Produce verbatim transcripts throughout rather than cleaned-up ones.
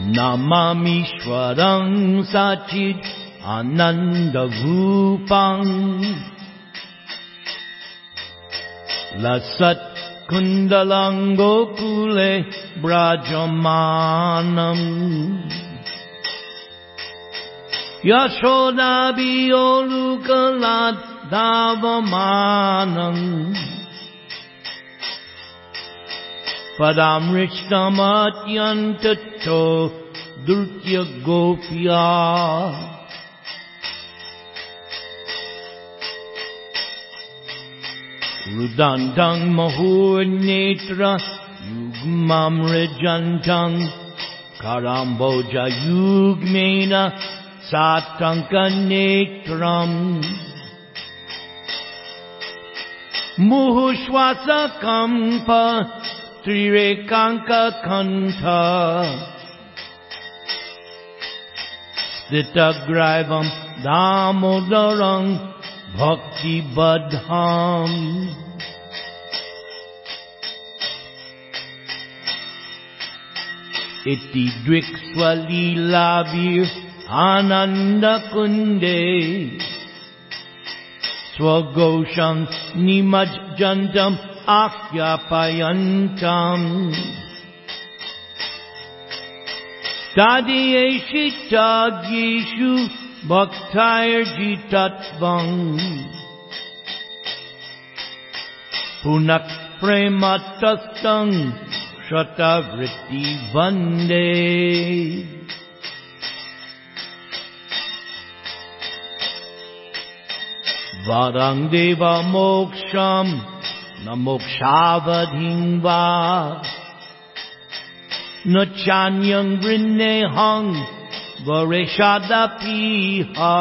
Namamishwaram Sachid Ananda Rupam Lasat Kundalam Gokule Brajamanam Yashoda Biolukalat Davamanam Padamrishtam Atyantato Durtya Gopya Rudantang Mahurnetra Yugmam Rejantang Karamboja Yugmena Satanka Netram Muhushwasa Kampa Trirekanka Kanta Stitagraivam Damodaram Bhakti Badham Iti Drikswali Labir Ananda Kunde Swagosham Nimajjantam Akyapayantam Tadiyeshitagyeshu Bhaktairjitatvam Punak Prematastam Shatavritti Vande Varang Deva Moksham Namokshavadhingva Nachanyang Vrinehang Vareshadapiha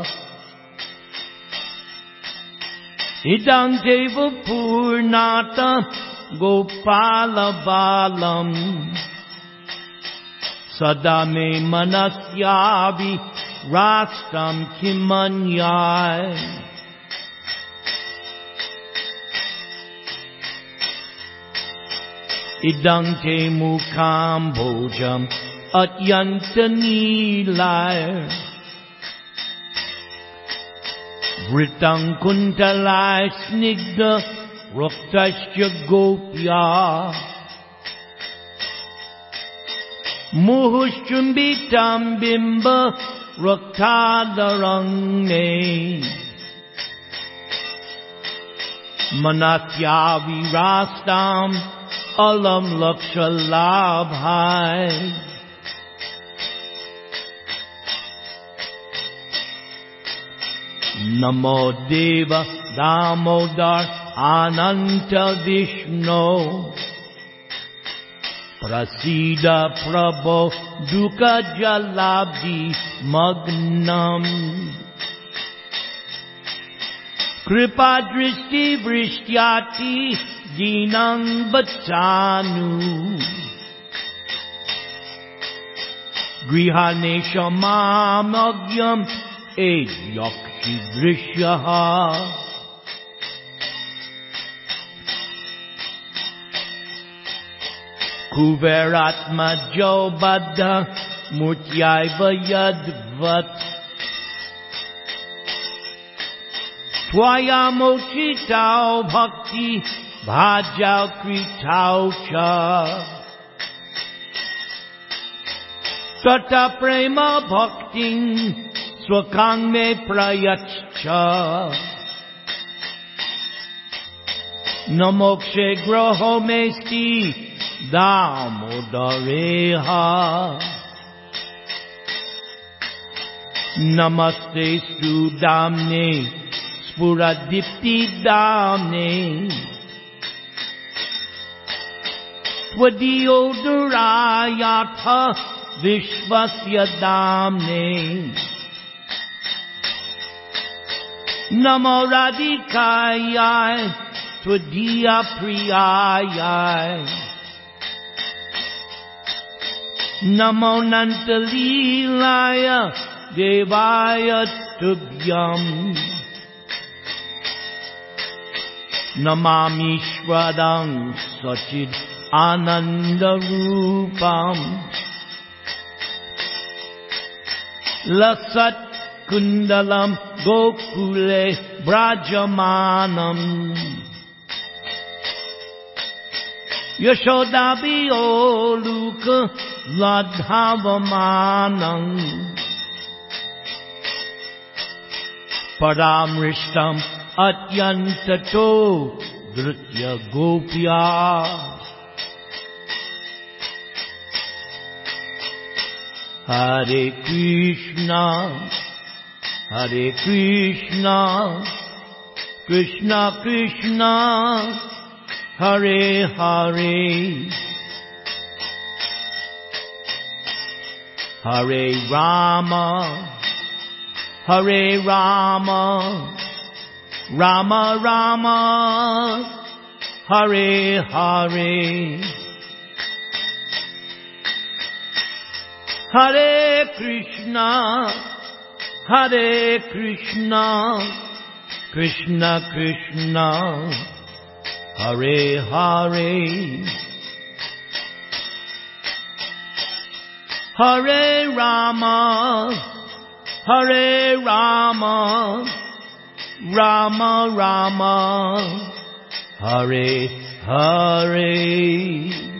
Idang Deva Purnata Gopala Balam Sadame Manasyavi Rastam Kimanyai Idang te mukam bojam atyantanilai Vritang kuntalai snigda roktasya gopya Muhushchumbitam bimba roktadarang me Manasya virastam Alam Laksha Labhai Namo Deva Damodar Ananta Vishnu Prasida Prabho Dukkha Jalabdi Magnam Kripa Dristi Vrishtyati Dinang Bachanu Grihanesha Mamagyam Edyakshi Drishyaha Kuveratma Jobada Murtyaiva Yadvat Twayamochitao Bhakti Bhajau Kritau Cha Tata Prema Bhaktin Swakang Me Prayachcha Namokshe Groho Mesti Damodareha Namaste Sudamne Spuradipti Damne Tvadiyodurayatha Vishvasya Damne Namo Radhikayai Tvadiya Priyayai Namo Nantalilaya Devaya Tubhyam Namamishwadam Sachid Ananda Rupam Lasat kundalam gokule brajamanam. Yashodabi oluka ladhavamanam. Paramrishtam atyantato dritya gopya. Hare Krishna, Hare Krishna, Krishna Krishna, Hare Hare, Hare Rama, Hare Rama, Rama Rama, Hare Hare. Hare Krishna, Hare Krishna, Krishna Krishna, Hare Hare, Hare Rama, Hare Rama, Rama Rama, Hare Hare.